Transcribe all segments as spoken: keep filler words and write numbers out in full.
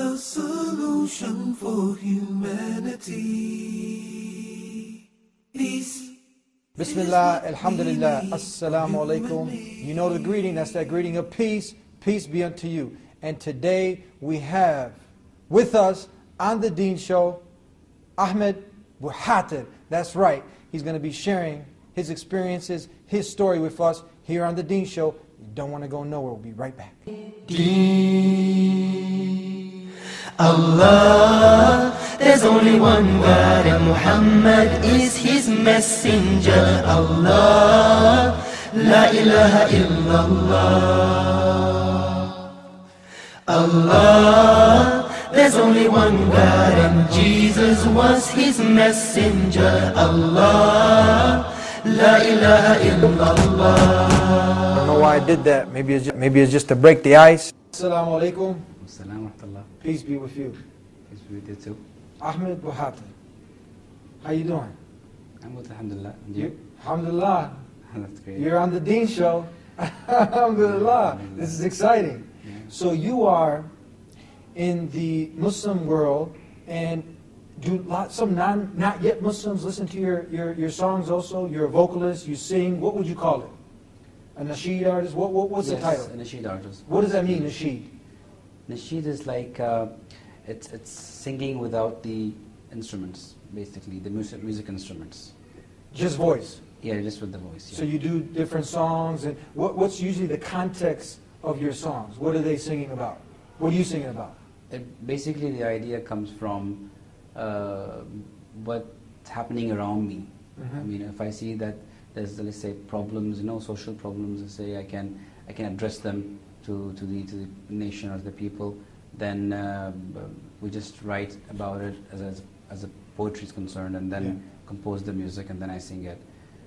the solution for humanity. Peace. Bismillah, alhamdulillah, assalamu alaikum. You know the greeting, that's that greeting of peace. Peace be unto you. And today we have with us on the Deen Show, Ahmed Buhatib. That's right, he's going to be sharing his experiences, his story with us here on the Deen Show. You don't want to go nowhere, we'll be right back. Deen. Allah, there's only one God and Muhammad is his messenger. Allah, la ilaha illallah. Allah, there's only one God and Jesus was his messenger. Allah, la ilaha illallah. I don't know why I did that. Maybe it's just, maybe it's just to break the ice. Assalamu alaikum. Assalamu alaikum. Peace be with you. Peace be with you too. Ahmed Buhatib. How you doing? I'm good, alhamdulillah. And you? Alhamdulillah. That's great. You're on the Deen Show. Alhamdulillah. This is exciting. Yeah. So you are in the Muslim world, and do lot, some non, not yet Muslims listen to your, your, your songs also? You're a vocalist, you sing. What would you call it? A nasheed artist? What, what, what's yes, the title? a nasheed artist. What does that mean, nasheed? Nasheed is like, uh, it's, it's singing without the instruments, basically, the music, music instruments. Just voice? Yeah, just with the voice. Yeah. So you do different songs, and what, what's usually the context of your songs? What are they singing about? What are you singing about? It, basically, the idea comes from uh, what's happening around me. Mm-hmm. I mean, if I see that there's, let's say, problems, you know, social problems, let's say I can, I can address them to, to, the, to the nation or the people, then uh, we just write about it as, as, as a poetry is concerned, and then yeah. compose the music, and then I sing it.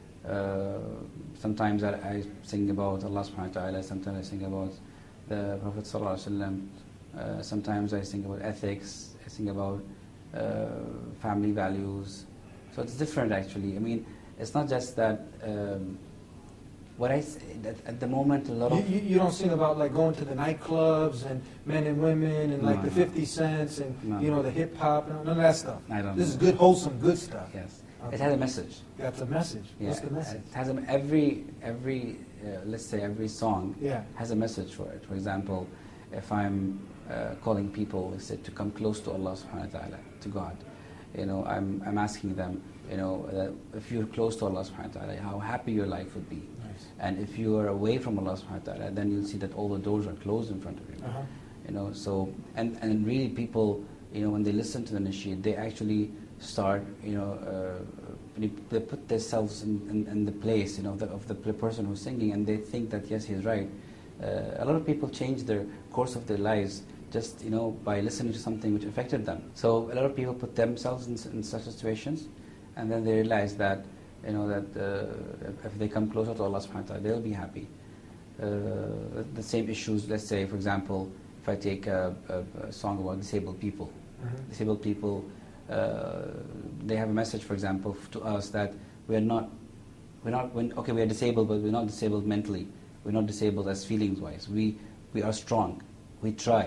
Uh, sometimes I, I sing about Allah subhanahu wa ta'ala, sometimes I sing about the Prophet sallallahu alaihi wasallam. Uh, sometimes I sing about ethics, I sing about uh, family values. So it's different actually. I mean, it's not just that, um, what I say, at, at the moment a lot You, of... you, you don't sing about like going to the nightclubs and men and women and like No, the no. fifty cents and No, you know no. the hip hop, none of that stuff. I don't This know. is good, wholesome, good stuff. Yes, Okay. it has a message. That's a message. Yeah, What's the message? It has a, every, every uh, let's say every song Yeah. has a message for it. For example, if I'm uh, calling people, let's say, to come close to Allah subhanahu wa ta'ala, to God, you know, I'm, I'm asking them, you know, uh, if you're close to Allah subhanahu wa ta'ala, how happy your life would be. Nice. And if you are away from Allah subhanahu wa ta'ala, then you'll see that all the doors are closed in front of you. Uh-huh. You know, so, and, and really people, you know, when they listen to the nasheed, they actually start, you know, uh, they, they put themselves in, in, in the place, you know, the, of the person who's singing, and they think that, yes, he's right. Uh, a lot of people change their course of their lives just, you know, by listening to something which affected them. So a lot of people put themselves in, in such situations, and then they realize that, you know, that uh, if they come closer to Allah subhanahu wa ta'ala, they'll be happy. Uh, the same issues, let's say, for example, if I take a, a, a song about disabled people. Mm-hmm. Disabled people, uh, they have a message, for example, to us that we're not, we're not, when, okay, we are disabled, but we're not disabled mentally. We're not disabled as feelings-wise. We, we are strong. We try.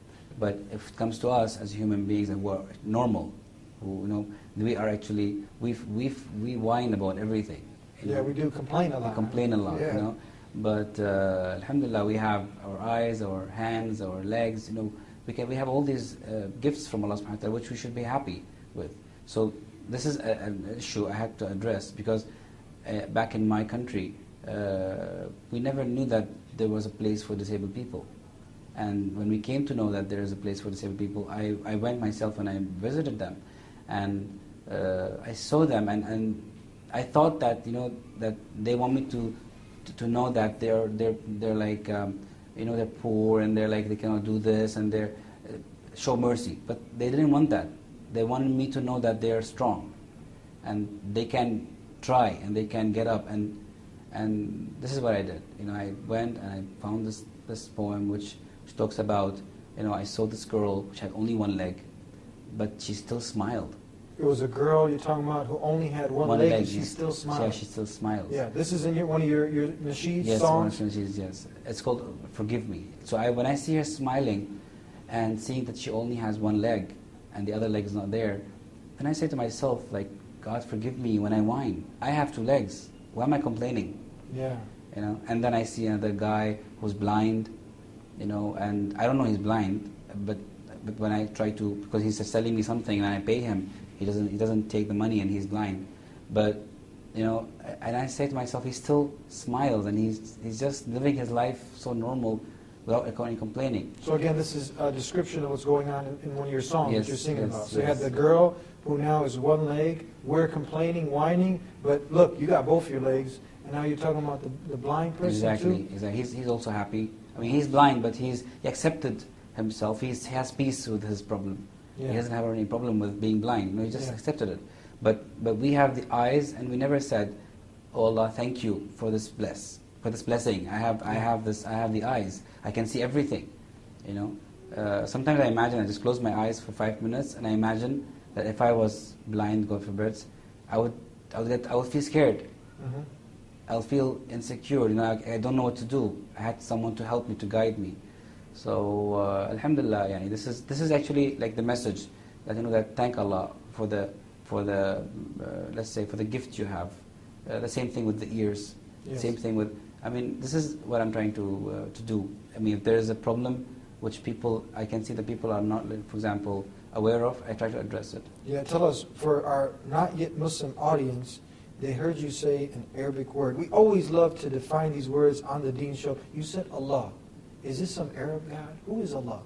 But if it comes to us as human beings and we're normal, who, you know, we are actually, we we we whine about everything. You Yeah, know? we do complain a lot. We complain a lot, Yeah. you know. But uh, alhamdulillah, we have our eyes, our hands, our legs. You know, we can we have all these uh, gifts from Allah subhanahu wa ta'ala, which we should be happy with. So this is a, an issue I had to address, because uh, back in my country, uh, we never knew that there was a place for disabled people. And when we came to know that there is a place for disabled people, I, I went myself and I visited them, and uh, I saw them, and, and I thought that, you know, that they want me to to, to know that they're they're they're like um, you know, they're poor and they're like they cannot do this, and they're uh, show mercy. But they didn't want that. They wanted me to know that they are strong, and they can try and they can get up, and and this is what I did. You know, I went and I found this this poem which. Which talks about, you know, I saw this girl which had only one leg, but she still smiled. It was a girl you're talking about who only had one, One leg, leg, and she yes. still smiled. Yeah, she still smiles. Yeah, this is in your, one of your, your nasheed Yes, songs? one of the nasheeds, yes. It's called Forgive Me. So I, when I see her smiling, and seeing that she only has one leg and the other leg is not there, then I say to myself, like, God forgive me when I whine. I have two legs. Why am I complaining? Yeah. You know. And then I see another guy who's blind, you know, and I don't know he's blind, but but when I try to, because he's selling me something and I pay him, he doesn't he doesn't take the money and he's blind. But you know, and I say to myself, he still smiles and he's he's just living his life so normal without any complaining. So again, this is a description of what's going on in, in one of your songs Yes, that you're singing yes, about. So yes. you have the girl who now is one leg, we're complaining, whining, but look, you got both your legs, and now you're talking about the, the blind person Exactly, too? exactly. He's, he's also happy. I mean, he's blind, but he's he accepted himself. He's, he has peace with his problem. Yeah. He doesn't have any problem with being blind. No, he just Yeah. accepted it. But but we have the eyes, and we never said, "Oh Allah, thank you for this bless, for this blessing. I have I have this. I have the eyes. I can see everything." You know. Uh, sometimes I imagine I just close my eyes for five minutes, and I imagine that if I was blind, God forbid, I would I would get I would feel scared. Mhm. I'll feel insecure, you know, I, I don't know what to do. I had someone to help me, to guide me. So, uh, alhamdulillah, yani, this is this is actually like the message that, you know, that thank Allah for the for the uh, let's say for the gift you have. Uh, the same thing with the ears. Yes. Same thing with. I mean, this is what I'm trying to uh, to do. I mean, if there is a problem which people I can see that people are not, for example, aware of, I try to address it. Yeah, tell us, for our not yet Muslim audience, they heard you say an Arabic word. We always love to define these words on the Deen Show. You said Allah. Is this some Arab God? Who is Allah?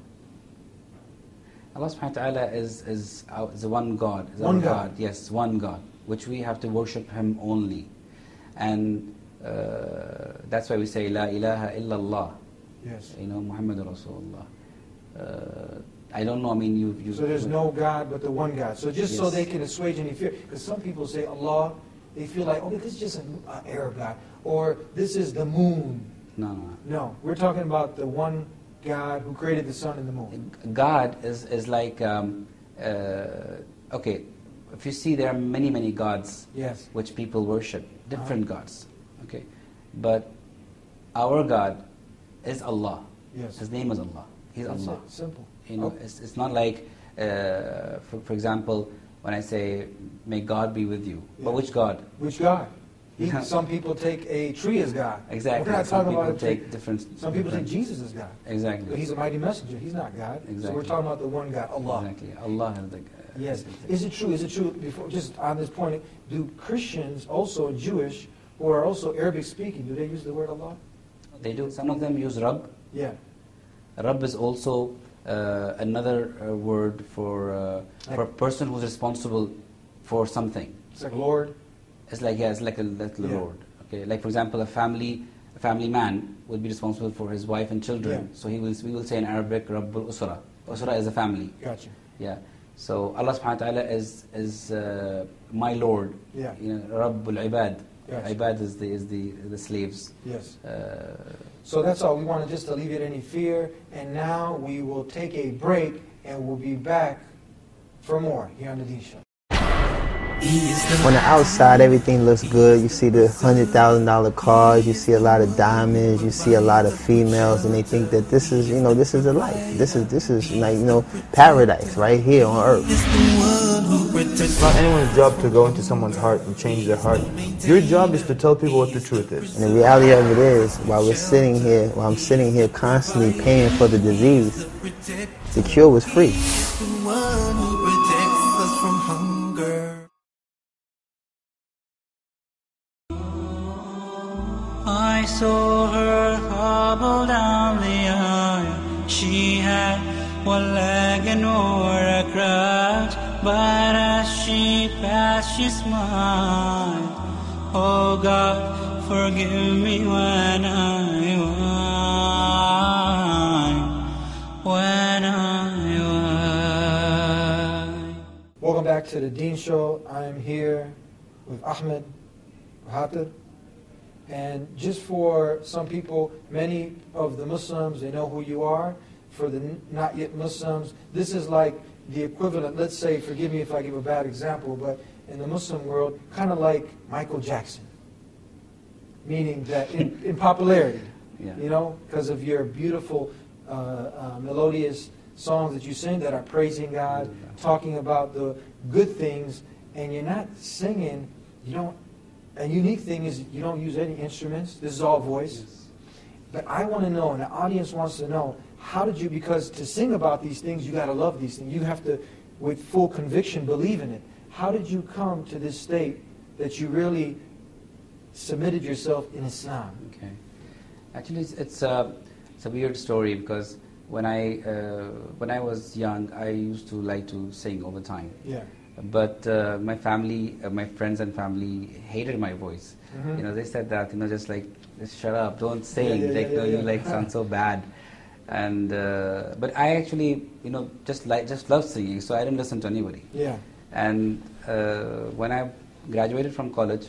Allah subhanahu wa ta'ala is, is, our, is the one God. Is One our God. Yes, one God, which we have to worship Him only. And uh, that's why we say, La ilaha illallah. Yes. You know, Muhammad Rasulullah. Uh, I don't know, I mean, you... you So there's no God but the one God. So just so Yes. they can assuage any fear, because some people say Allah, they feel like, oh, this is just an uh, Arab God, or this is the moon. No, no, no. No, we're talking about the one God who created the sun and the moon. God is, is like, um, uh, okay, if you see there are many, many gods Yes. which people worship, different Uh-huh. gods, okay? But our God is Allah. Yes. His name is Allah. He's That's Allah. it. Simple. You know, Okay. it's, it's not like, uh, for, for example, when I say, may God be with you. Yeah. But which God? Which God? He, Yeah. some people take a tree as God. Exactly. We're not Some talking people about a tree. take different... Some people take different- Jesus as God. But Exactly. he's a mighty messenger. He's not God. So we're Exactly. talking about the one God, Allah. Exactly. Allah is the... Uh, Yes. is the- Is it true? Is it true? Before, just on this point, do Christians also Jewish who are also Arabic speaking? Do they use the word Allah? They do. Some of them use Rabb. Yeah. Rabb is also uh, another uh, word for uh, for a person who's responsible for something. It's like Lord. It's like yeah, it's like a little Yeah. lord. Okay, like for example, a family a family man would be responsible for his wife and children. Yeah. So he will we will say in Arabic, Rabbul Usra. Usra is a family. Gotcha. Yeah. So Allah Subhanahu wa Taala is is uh, my Lord. Yeah. You know, Rabbul Ibad. Gotcha. Ibad is the is the the slaves. Yes. Uh, So that's all. We wanted just to alleviate any fear. And now we will take a break and we'll be back for more here on the Deen Show. On the outside, everything looks good. You see the hundred thousand dollar cars. You see a lot of diamonds. You see a lot of females, and they think that this is, you know, this is the life. This is this is like, you know, paradise right here on earth. It's not anyone's job to go into someone's heart and change their heart. Your job is to tell people what the truth is. And the reality of it is, while we're sitting here, while I'm sitting here constantly paying for the disease, the cure was free. I saw her hobble down the aisle. She had one leg and wore a crutch, but as she passed, she smiled. Oh God, forgive me when I whine, when I whine. Welcome back to the Deen Show. I'm here with Ahmed Hatter. And just for some people, many of the Muslims, they know who you are. For the n- not yet Muslims, this is like the equivalent, let's say, forgive me if I give a bad example, but in the Muslim world, kind of like Michael Jackson. Meaning that in, in popularity, Yeah. you know, because of your beautiful, uh, uh, melodious songs that you sing that are praising God, talking about the good things, and you're not singing, you don't, a unique thing is you don't use any instruments. This is all voice. Yes. But I want to know, and the audience wants to know, how did you, because to sing about these things, you got to love these things. You have to, with full conviction, believe in it. How did you come to this state that you really submitted yourself in Islam? Okay. Actually, it's, it's, a, it's a weird story because when I, uh, when I was young, I used to like to sing all the time. Yeah. But uh, my family, uh, my friends and family hated my voice. Mhm. You know, they said that, you know, just like, just shut up, don't sing, Yeah, yeah, like, yeah, no, yeah, you yeah. like sound so bad. And uh, but I actually, you know, just like just love singing, so I didn't listen to anybody. Yeah. And uh, when I graduated from college,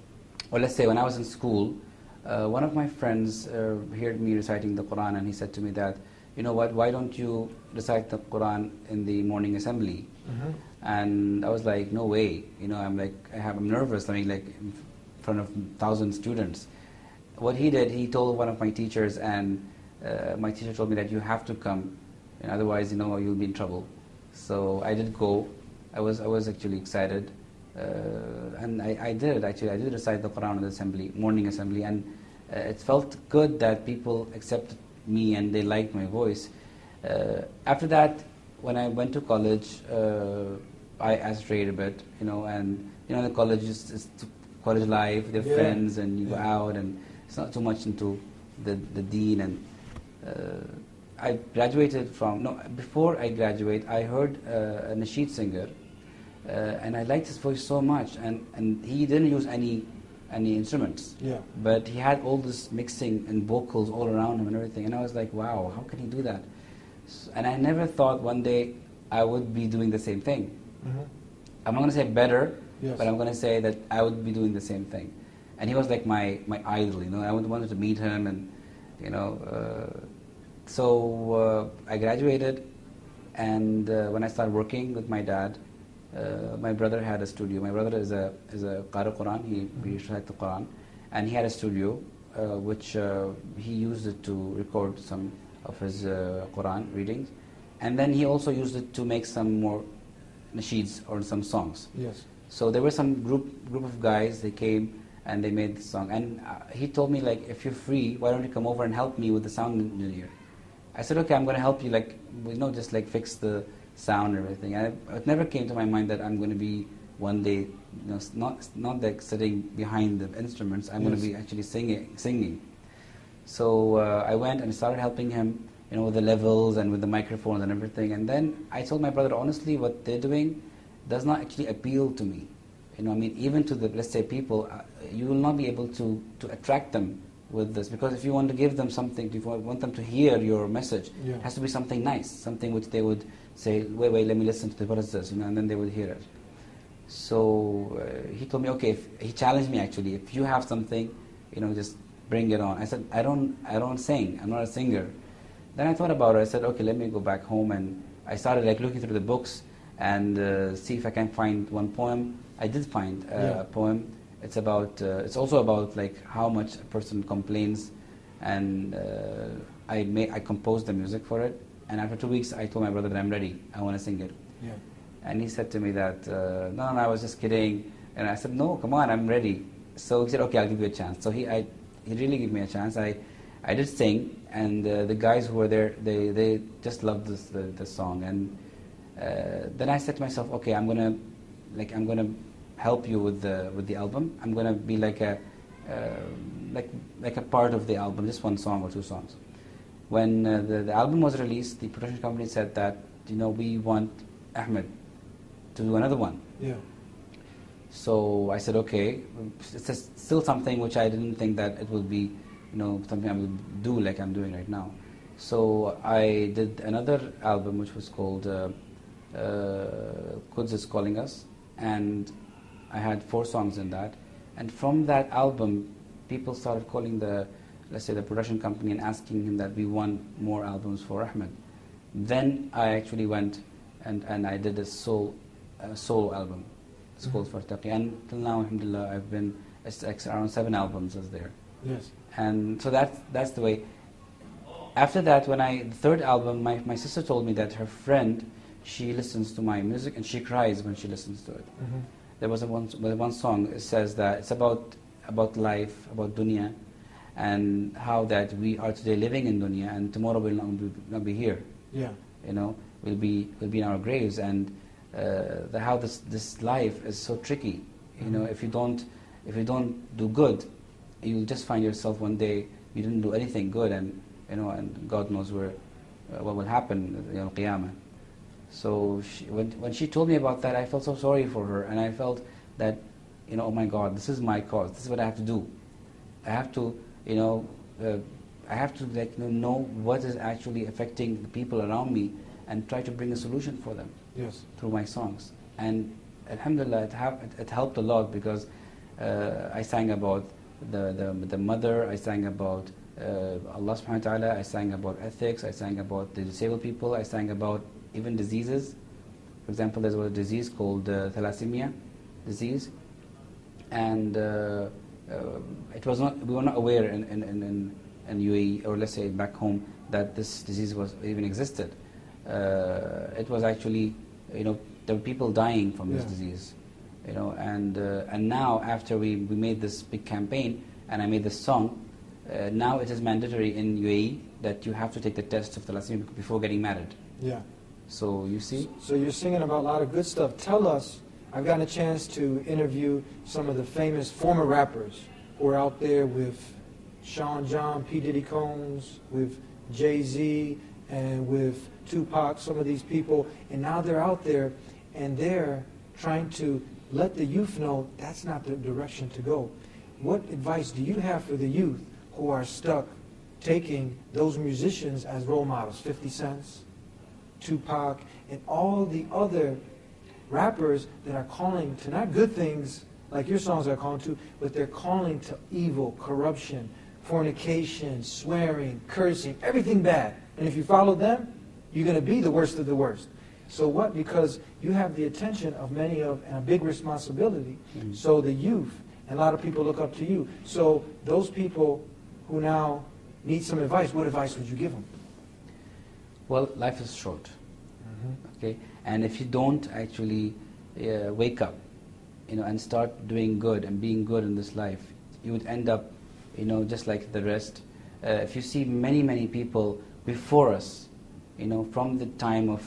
or let's say when I was in school, uh, one of my friends uh, heard me reciting the Quran, and he said to me that, you know what, why don't you recite the Quran in the morning assembly? Mhm. And I was like, no way, you know, I'm like, I have, I'm nervous, I mean, like in front of thousand students. What he did, he told one of my teachers, and uh, my teacher told me that you have to come, and otherwise, you know, you'll be in trouble. So I did go. I was, I was actually excited, uh, and I, I did actually. I did recite the Quran in the assembly, morning assembly, and uh, it felt good that people accepted me and they liked my voice. Uh, after that, when I went to college, uh, I strayed a bit, you know, and you know, the college is, is college life, their Yeah. friends, and you go Yeah. out, and it's not too much into the the deen. And uh, I graduated from no. Before I graduate, I heard uh, a nasheed singer, uh, and I liked his voice so much, and and he didn't use any any instruments. Yeah. But he had all this mixing and vocals all around him and everything, and I was like, wow, how can he do that? S- And I never thought one day I would be doing the same thing. Mhm. I'm not going to say better, Yes. but I'm going to say that I would be doing the same thing. And he was like my, my idol, you know. I would- wanted to meet him, and you know. Uh, so uh, I graduated, and uh, when I started working with my dad, uh, my brother had a studio. My brother is a is a Qari Quran. He he recites the Quran, and he had a studio uh, which uh, he used it to record some of his uh, Quran readings, and then he also used it to make some more nasheeds or some songs. Yes. So there were some group group of guys. They came and they made the song. And uh, he told me, like, if you're free, why don't you come over and help me with the sound engineer? I said, okay, I'm going to help you, like, you know, just like fix the sound and everything. And it, it never came to my mind that I'm going to be one day, you know, s- not not like sitting behind the instruments. I'm going Yes. to be actually singing. singing. So uh, I went and started helping him, you know, with the levels and with the microphones and everything. And then I told my brother, honestly, what they're doing does not actually appeal to me. You know, I mean, even to the, let's say, people, uh, you will not be able to, to attract them with this. Because if you want to give them something, if you want them to hear your message, Yeah. it has to be something nice, something which they would say, wait, wait, let me listen to the, what is this, you know, and then they would hear it. So uh, he told me, okay, if, he challenged me actually, if you have something, you know, just bring it on. I said, I don't, I don't sing, I'm not a singer. Then I thought about it, I said, okay, let me go back home, and I started like looking through the books and uh, see if I can find one poem. I did find uh, Yeah. a poem. It's about, uh, it's also about like how much a person complains, and uh, I made, I composed the music for it. And after two weeks, I told my brother that I'm ready. I want to sing it. Yeah. And he said to me that, uh, no, no, no, I was just kidding. And I said, no, come on, I'm ready. So he said, okay, I'll give you a chance. So he, I, he really gave me a chance. I, I did sing, and uh, the guys who were there, they, they just loved this, the, the song. And uh, then I said to myself, okay, I'm gonna, like, I'm gonna help you with the with the album. I'm gonna be like a, uh, like, like a part of the album, just one song or two songs. When uh, the, the album was released, the production company said that, you know, we want Ahmed to do another one. Yeah. So I said, okay, it's just still something which I didn't think that it would be, you know, something I would do like I'm doing right now. So I did another album which was called uh, uh, Quds is Calling Us, and I had four songs in that. And from that album, people started calling the, let's say, the production company and asking him that we want more albums for Ahmed. Then I actually went and, and I did a soul, uh, solo album. It's called Fartaqi. And till now, alhamdulillah, I've been, it's, it's around seven albums is there. Yes. And so that's, that's the way. After that, when I, the third album, my, my sister told me that her friend, she listens to my music and she cries when she listens to it. Mm-hmm. There was a one, one song, it says that it's about, about life, about dunya, and how that we are today living in dunya and tomorrow we'll not be, not be here. Yeah. You know, we'll be, we'll be in our graves, and uh, the, how this, this life is so tricky. You know, if you don't, if you don't do good, you'll just find yourself one day you didn't do anything good, and you know, and God knows where, uh, what will happen, you know, Qiyamah. So she, when when she told me about that, I felt so sorry for her, and I felt that, you know, oh my God, this is my cause. This is what I have to do. I have to, you know, uh, I have to like you know, know what is actually affecting the people around me, and try to bring a solution for them. Yes. Through my songs. And alhamdulillah, it, ha- it, it helped a lot, because uh, I sang about the, the, the mother, I sang about uh, Allah subhanahu wa ta'ala, I sang about ethics, I sang about the disabled people, I sang about even diseases. For example, there was a disease called uh, thalassemia disease, and uh, uh, it was not, we were not aware in, in, in, in U A E, or let's say back home, that this disease was even existed. Uh, it was actually, you know, there were people dying from this Yeah. disease, you know, and uh, and now after we, we made this big campaign and I made this song, uh, now it is mandatory in U A E that you have to take the test of thalassemia before getting married. Yeah. So you see, So you're singing about a lot of good stuff. Tell us, I've gotten a chance to interview some of the famous former rappers who are out there with Sean John, P. Diddy Combs, with Jay-Z, and with Tupac, some of these people, and now they're out there and they're trying to let the youth know that's not the direction to go. What advice do you have for the youth who are stuck taking those musicians as role models, fifty Cent, Tupac, and all the other rappers that are calling to not good things like your songs are calling to, but they're calling to evil, corruption, fornication, swearing, cursing, everything bad. And if you follow them, you're going to be the worst of the worst. So what? Because you have the attention of many of, and a big responsibility. Mm-hmm. So the youth, and a lot of people look up to you. So those people who now need some advice, what advice would you give them? well, life is short, Mm-hmm. okay? And if you don't actually uh, wake up, you know, and start doing good and being good in this life, you would end up, you know, just like the rest. Uh, if you see many, many people before us, you know, from the time of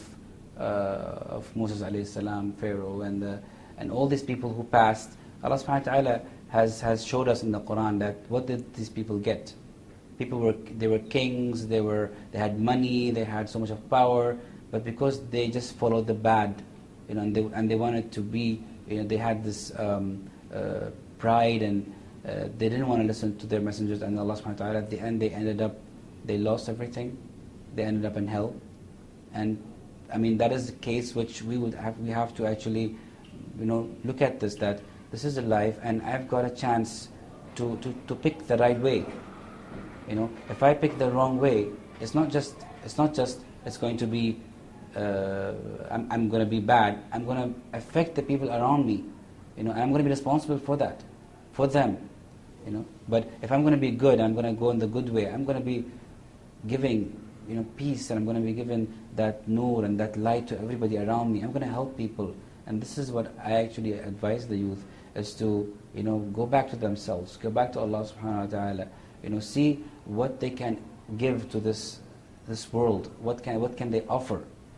uh, of Moses alayhi salam, Pharaoh, and the, and all these people who passed, Allah subhanahu wa ta'ala has has showed us in the Quran that what did these people get? People were they were kings, they were they had money, they had so much of power, but because they just followed the bad, you know, and they and they wanted to be, you know, they had this um, uh, pride, and uh, they didn't want to listen to their messengers, and Allah subhanahu wa ta'ala, at the end they ended up, they lost everything, they ended up in hell. And I mean, that is the case which we would have, we have to actually, you know, look at this, that this is a life, and I've got a chance to, to, to pick the right way. You know, if I pick the wrong way, it's not just, it's not just, it's going to be, uh, I'm, I'm going to be bad. I'm going to affect the people around me, you know, and I'm going to be responsible for that, for them, you know. But if I'm going to be good, I'm going to go in the good way. I'm going to be giving, you know, peace, and I'm going to be giving that nur and that light to everybody around me. I'm going to help people, and this is what I actually advise the youth, is to, you know, go back to themselves, go back to Allah subhanahu wa ta'ala, you know, see what they can give to this this world, what can what can they offer.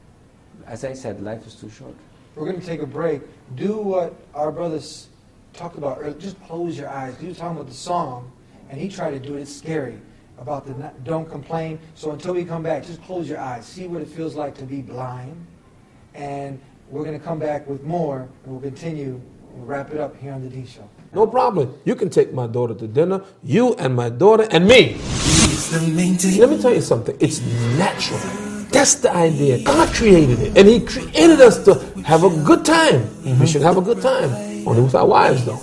As I said, life is too short. We're going to take a break. Do what our brothers talked about earlier. Just close your eyes. He was talking about the song, and he tried to do it. It's scary. About the not, don't complain. So until we come back, just close your eyes. See what it feels like to be blind. And we're going to come back with more, and we'll continue. We'll wrap it up here on The Deen Show. No problem. You can take my daughter to dinner, you and my daughter and me. Let me tell you something. It's natural. That's the idea. God created it. And He created us to have a good time. Mm-hmm. We should have a good time. Only with our wives, though.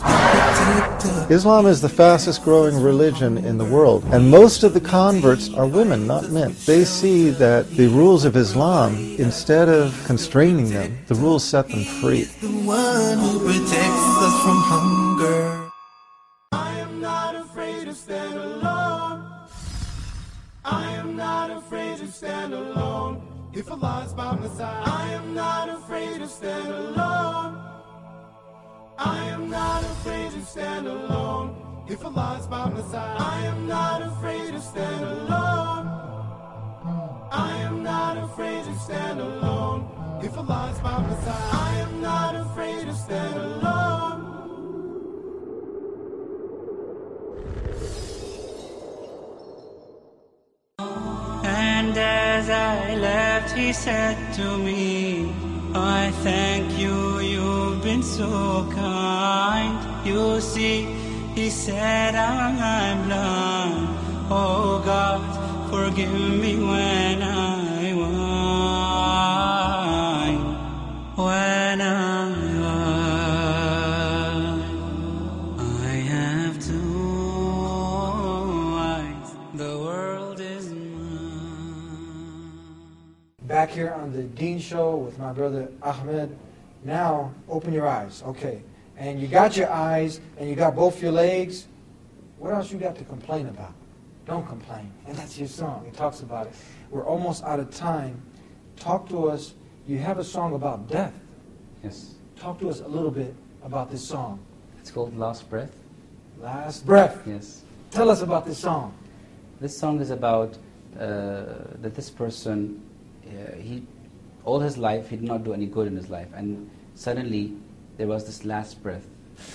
Islam is the fastest growing religion in the world, and most of the converts are women, not men. They see that the rules of Islam, instead of constraining them, the rules set them free. The one who protects us from hunger. I am not afraid to stand alone. I am not afraid. afraid to stand alone. If Allah's by my side, I am not afraid to stand alone. I am not afraid to stand alone. If Allah's by my side, I am not afraid to stand alone. I am not afraid to stand alone. If Allah's by my side, I am not afraid to stand alone. And as I left, he said to me, I thank you, you've been so kind. You see, he said, I'm blind. Oh God, forgive me when I whine. When I whine, I have two eyes. The world is Back here on the Dean Show with my brother Ahmed. Now, open your eyes. Okay. And you got your eyes, and you got both your legs. What else you got to complain about? Don't complain. And that's your song. It talks about it. We're almost out of time. Talk to us. You have a song about death. Yes. Talk to us a little bit about this song. It's called Last Breath. Last Breath. Yes. Tell us about this song. This song is about uh, that this person, uh, he, all his life, he did not do any good in his life. And suddenly, there was this last breath.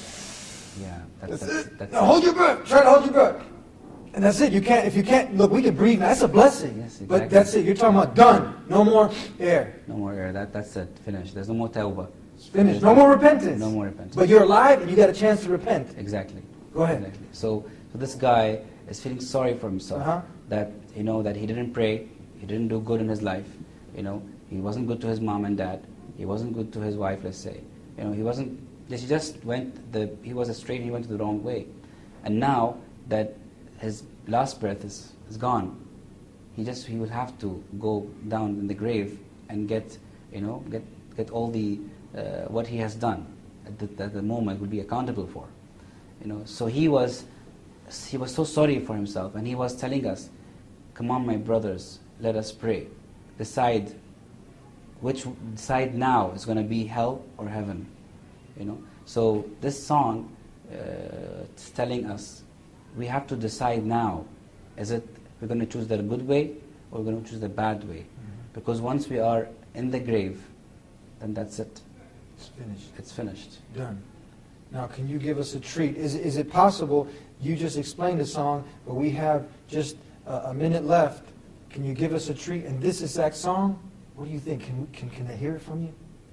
Yeah, that's, That's, that's it. That's now it. hold your breath. Try to hold your breath. And that's it. You can't. If you can't, look, we can breathe. That's a blessing. Yes, exactly. But that's it. You're talking about done. No more air. No more air. That, that's it. Finished. There's no more tawbah. It's finished. No more repentance. No more repentance. But you're alive and you got a chance to repent. Exactly. Go ahead. Exactly. So, so this guy is feeling sorry for himself. Uh-huh. That you know that he didn't pray, he didn't do good in his life. You know, he wasn't good to his mom and dad. He wasn't good to his wife. Let's say. You know, he wasn't. He just went the. He was astray. He went the wrong way, and now that his last breath is is gone, he just he will have to go down in the grave and get you know get get all the uh, what he has done at the, at the moment will be accountable for. You know, so he was he was so sorry for himself, and he was telling us, "Come on, my brothers, let us pray. Decide which side now is going to be hell or heaven." You know, so this song uh, is telling us we have to decide now: is it we're going to choose the good way or we're going to choose the bad way? Mm-hmm. Because once we are in the grave, then that's it. It's finished. It's finished. Done. Now, can you give us a treat? Is, is it possible, you just explained the song, but we have just a, a minute left. Can you give us a treat in this exact song? What do you think? Can, can, can I hear it from you?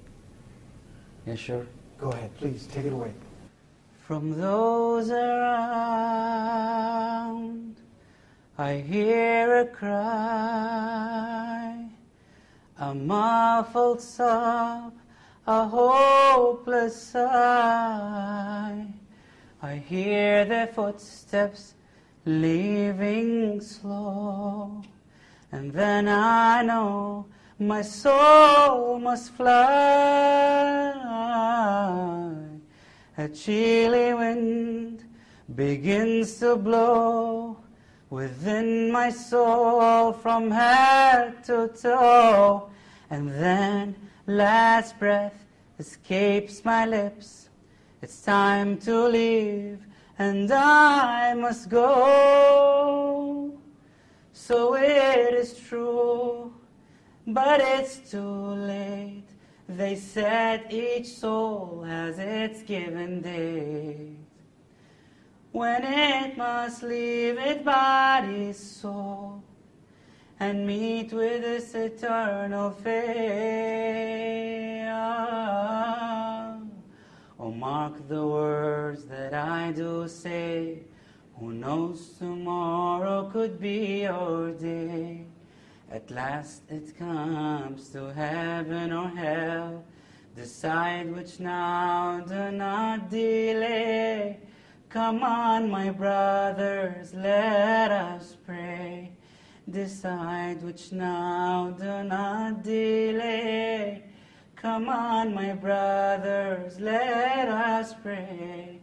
Yeah, sure. Go ahead, please, take it away. From those around, I hear a cry, a muffled sob, a hopeless sigh. I hear their footsteps leaving slow, and then I know my soul must fly. A chilly wind begins to blow within my soul from head to toe, and then last breath escapes my lips. It's time to leave, and I must go. So it is true, but it's too late. They said each soul has its given date, when it must leave its body's soul and meet with its eternal fate. Oh, mark the words that I do say. Who knows, tomorrow could be your day. At last it comes to heaven or hell. Decide which now, do not delay. Come on, my brothers, let us pray. Decide which now, do not delay. Come on, my brothers, let us pray.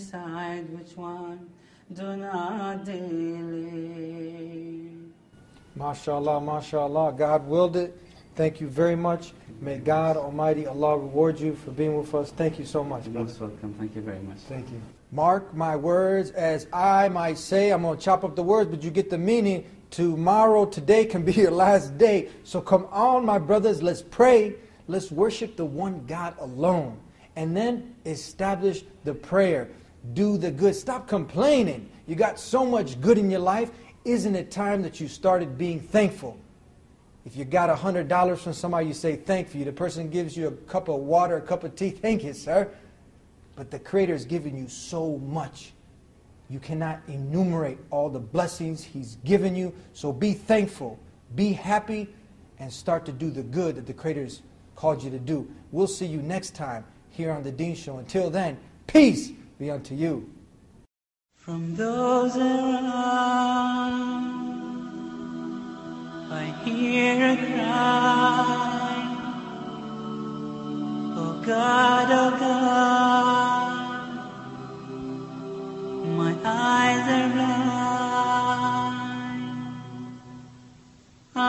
Decide which one, do not delay. MashaAllah, MashaAllah. God willed it. Thank you very much. May God Almighty Allah reward you for being with us. Thank you so much, You're brother. most welcome. Thank you very much. Thank you. Mark my words as I might say. I'm going to chop up the words, but you get the meaning. Tomorrow, today can be your last day. So come on, my brothers, let's pray. Let's worship the one God alone. And then establish the prayer. Do the good. Stop complaining. You got so much good in your life. Isn't it time that you started being thankful? If you got one hundred dollars from somebody, you say thank you. The person gives you a cup of water, a cup of tea. Thank you, sir. But the Creator is giving you so much. You cannot enumerate all the blessings He's given you. So be thankful, be happy, and start to do the good that the Creator's called you to do. We'll see you next time here on The Deen Show. Until then, peace be unto you. From those around, I hear a cry. Oh God, oh God, my eyes are blind. Ah,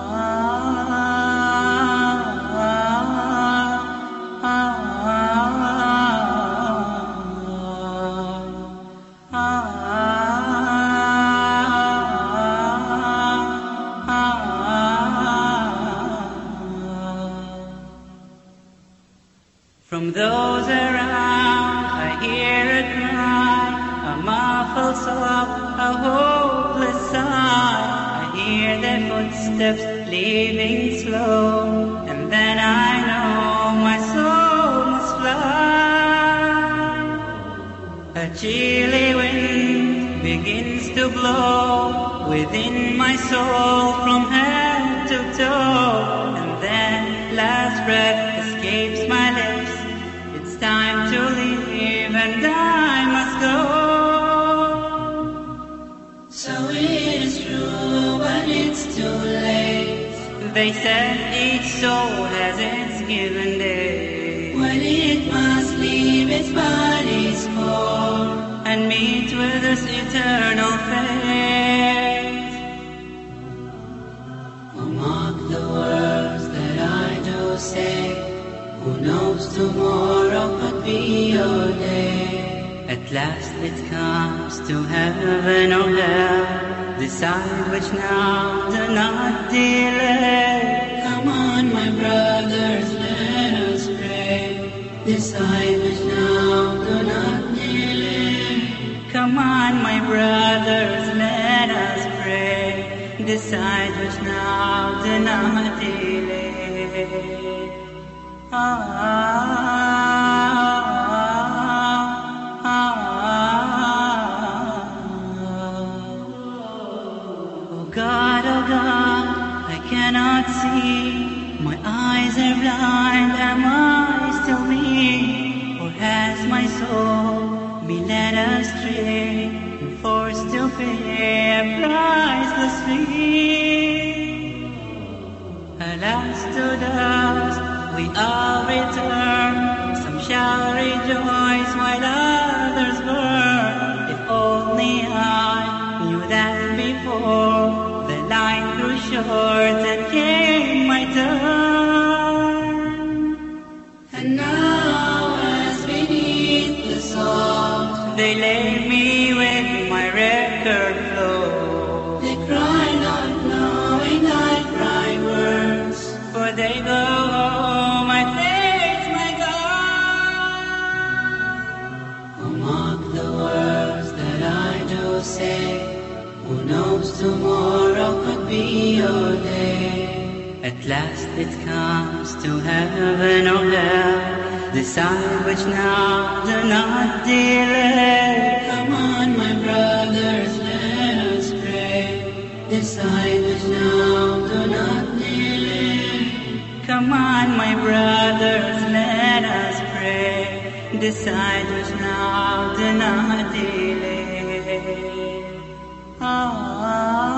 ah, ah, From those around I hear a cry, a muffled sob, a hopeless sigh. I hear their footsteps leaving slow, and then I know my soul must fly. A chilly wind begins to blow within my soul from head to toe, and then last breath escapes my lips. It's time to leave and I must go. So it is true, but it's too late. They said each soul has its given day, when it must leave its body's core and meet with its eternal fate. Oh, mark the words that I do say. Who knows tomorrow could be your day. At last it comes to heaven or hell. Decide which now, do not delay. Come on, my brothers, let us pray. Decide which now, do not delay. Come on, my brothers, let us pray. Decide which now, do not delay. Ah, ah, ah, oh God, oh God, I cannot see. My eyes are blind, am I still me? Or has my soul been led astray and forced to pay a priceless fee? Alas, to dust we all return. Some shall rejoice while others burn. If only I knew that before the line grew short and came my turn. And now as beneath the salt they lay me with my record flow. They cry not knowing I cry words, for they go say, who knows tomorrow could be your day. At last it comes to heaven or hell. Decide which now, do not delay. Come on, my brothers, let us pray. Decide which now, do not delay. Come on, my brothers, let us pray. Decide which now, do not delay. Ah,